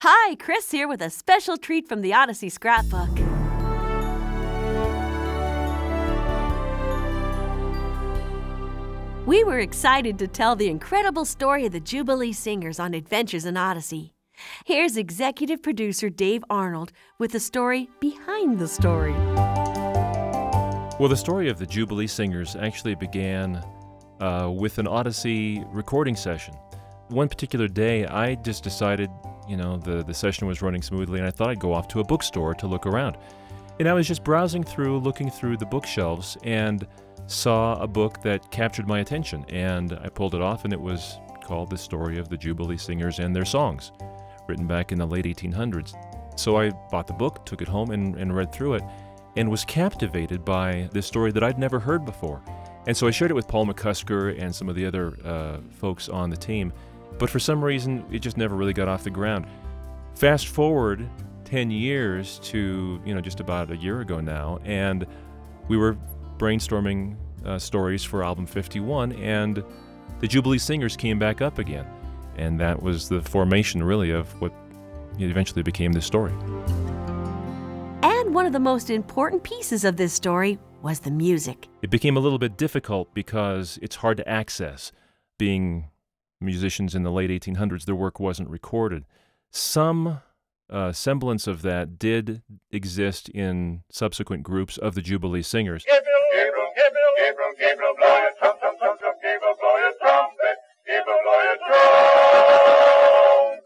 Hi, Chris here with a special treat from the Odyssey Scrapbook. We were excited to tell the incredible story of the Jubilee Singers on Adventures in Odyssey. Here's executive producer Dave Arnold with the story behind the story. Well, the story of the Jubilee Singers actually began with an Odyssey recording session. One particular day, I just decided, the session was running smoothly, and I thought I'd go off to a bookstore to look around. And I was just browsing through, looking through the bookshelves, and saw a book that captured my attention. And I pulled it off, and it was called The Story of the Jubilee Singers and Their Songs, written back in the late 1800s. So I bought the book, took it home, and read through it, and was captivated by this story that I'd never heard before. And so I shared it with Paul McCusker and some of the other folks on the team. But for some reason, it just never really got off the ground. Fast forward 10 years to, just about a year ago now, and we were brainstorming stories for album 51, and the Jubilee Singers came back up again. And that was the formation, really, of what eventually became this story. And one of the most important pieces of this story was the music. It became a little bit difficult because it's hard to access. Being musicians in the late 1800s, their work wasn't recorded. Some semblance of that did exist in subsequent groups of the Jubilee Singers. Gabriel, Gabriel, Gabriel, blow your trumpet, Gabriel, blow your trumpet, Gabriel, blow your trumpet,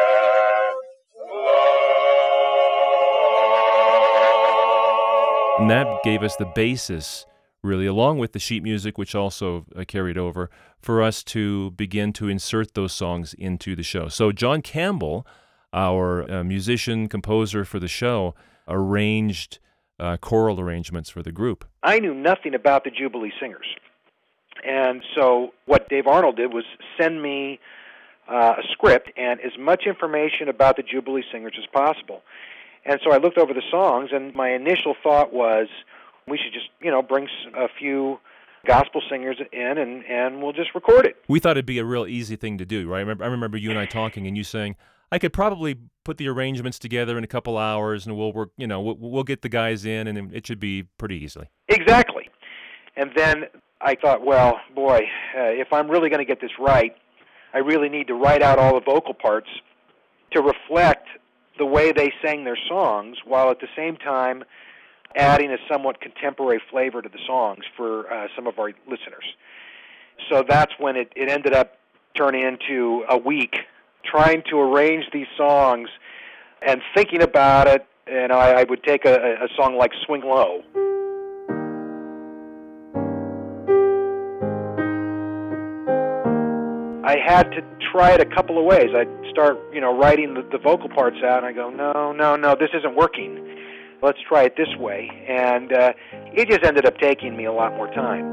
blow. And that gave us the basis, really, along with the sheet music, which also carried over, for us to begin to insert those songs into the show. So John Campbell, our musician, composer for the show, arranged choral arrangements for the group. I knew nothing about the Jubilee Singers. And so what Dave Arnold did was send me a script and as much information about the Jubilee Singers as possible. And so I looked over the songs, and my initial thought was, we should just, bring a few gospel singers in and we'll just record it. We thought it'd be a real easy thing to do, right? I remember you and I talking, and you saying, I could probably put the arrangements together in a couple hours, and we'll work, we'll get the guys in, and it should be pretty easily. Exactly. And then I thought, well, boy, if I'm really going to get this right, I really need to write out all the vocal parts to reflect the way they sang their songs, while at the same time adding a somewhat contemporary flavor to the songs for some of our listeners. So that's when it ended up turning into a week trying to arrange these songs and thinking about it. And I would take a song like Swing Low. I had to try it a couple of ways. I'd start, writing the vocal parts out, and I go, no, this isn't working. Let's try it this way. And it just ended up taking me a lot more time.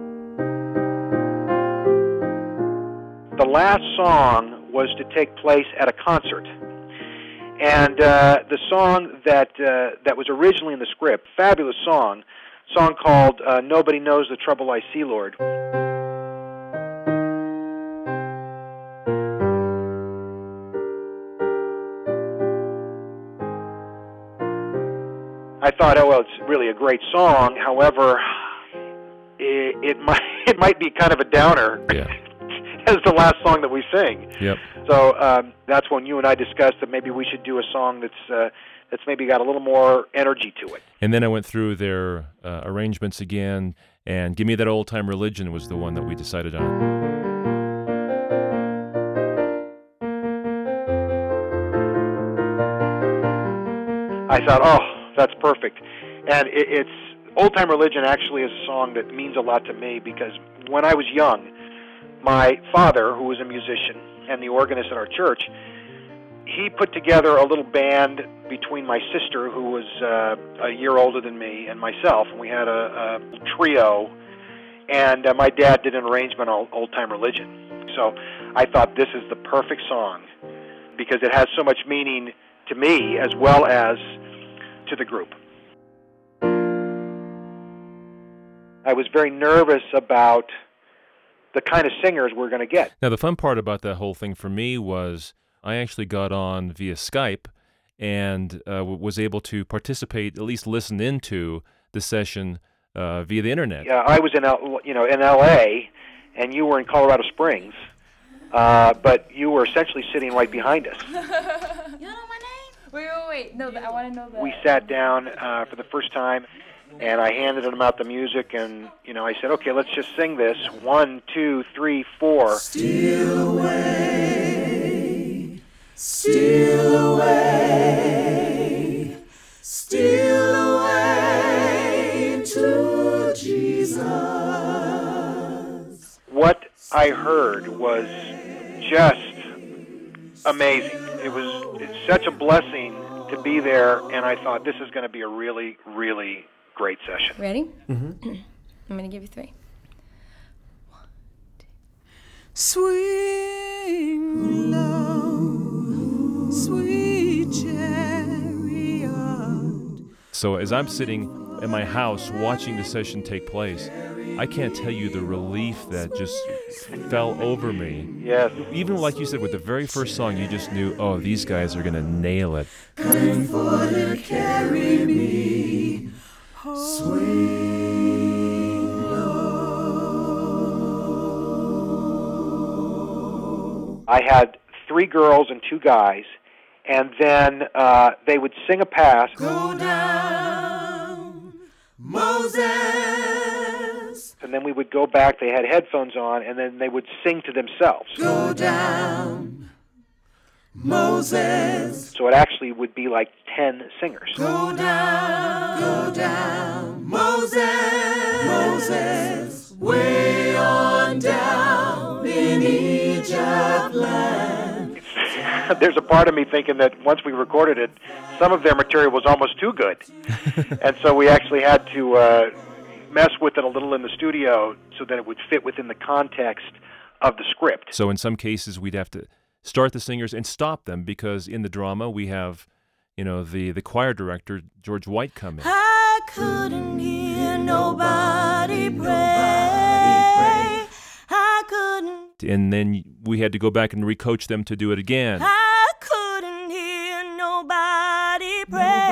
The last song was to take place at a concert. And the song that was originally in the script, fabulous song called Nobody Knows the Trouble I See, Lord. I thought, it's really a great song. However, it might be kind of a downer. Yeah. As the last song that we sing. Yep. So that's when you and I discussed that maybe we should do a song that's maybe got a little more energy to it. And then I went through their arrangements again, and Give Me That Old Time Religion was the one that we decided on. I thought, that's perfect. And it's Old Time Religion actually is a song that means a lot to me, because when I was young, my father, who was a musician and the organist at our church, he put together a little band between my sister, who was a year older than me, and myself, and we had a trio, and my dad did an arrangement on Old Time Religion. So I thought, this is the perfect song, because it has so much meaning to me as well as to the group. I was very nervous about the kind of singers we're going to get. Now, the fun part about that whole thing for me was I actually got on via Skype and was able to participate, at least listen into the session via the internet. Yeah, I was in L.A., and you were in Colorado Springs, but you were essentially sitting right behind us. You don't know my name? Wait. No, I want to know that. We sat down for the first time, and I handed him out the music, and I said, "Okay, let's just sing this. 1, 2, 3, 4." Steal away, steal away, steal away to Jesus. What I heard was just amazing. It's such a blessing to be there, and I thought this is going to be a really, really great session. Ready? Mm-hmm. I'm going to give you 3. Swing low, sweet chariot. So as I'm sitting in my house watching the session take place, I can't tell you the relief that just fell over me. Yes. Even like you said, with the very first song, you just knew, oh, these guys are going to nail it. Coming for to carry me, swing low. I had 3 girls and 2 guys, and then they would sing a pass. Go down, Moses. And then we would go back. They had headphones on, and then they would sing to themselves. Go down, Moses. So it actually would be like 10 singers. Go down, Moses. Moses, way on down in Egypt land. There's a part of me thinking that once we recorded it, some of their material was almost too good. And so we actually had to mess with it a little in the studio so that it would fit within the context of the script. So in some cases, we'd have to start the singers and stop them because in the drama we have, the choir director, George White, come in. I couldn't hear nobody pray. I couldn't. And then we had to go back and recoach them to do it again. I couldn't hear nobody pray.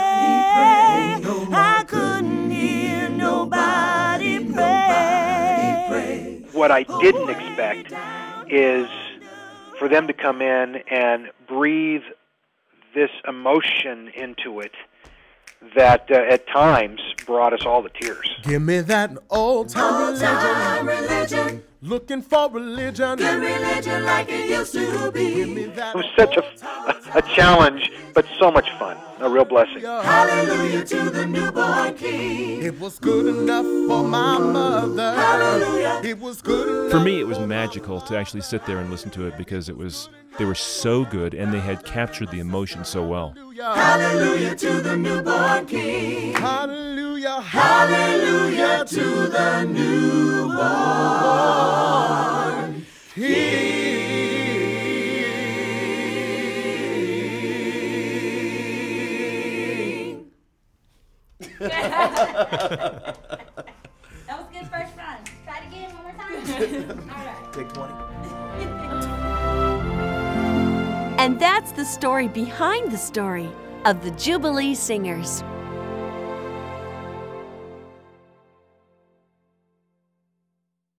I couldn't hear nobody pray. What I didn't expect is for them to come in and breathe this emotion into it that at times brought us all to tears. Give me that old-time religion. Looking for religion. Good religion like it used to be. Give me that. It was such a challenge, but so much fun. A real blessing. Hallelujah to the newborn King. It was good enough for my mother. Hallelujah. It was good enough. For me, it was magical to actually sit there and listen to it because they were so good and they had captured the emotion so well. Hallelujah to the newborn King. Hallelujah. Hallelujah to the newborn King. That was good first run. Try it again one more time. All right. Take 20. And that's the story behind the story of the Jubilee Singers.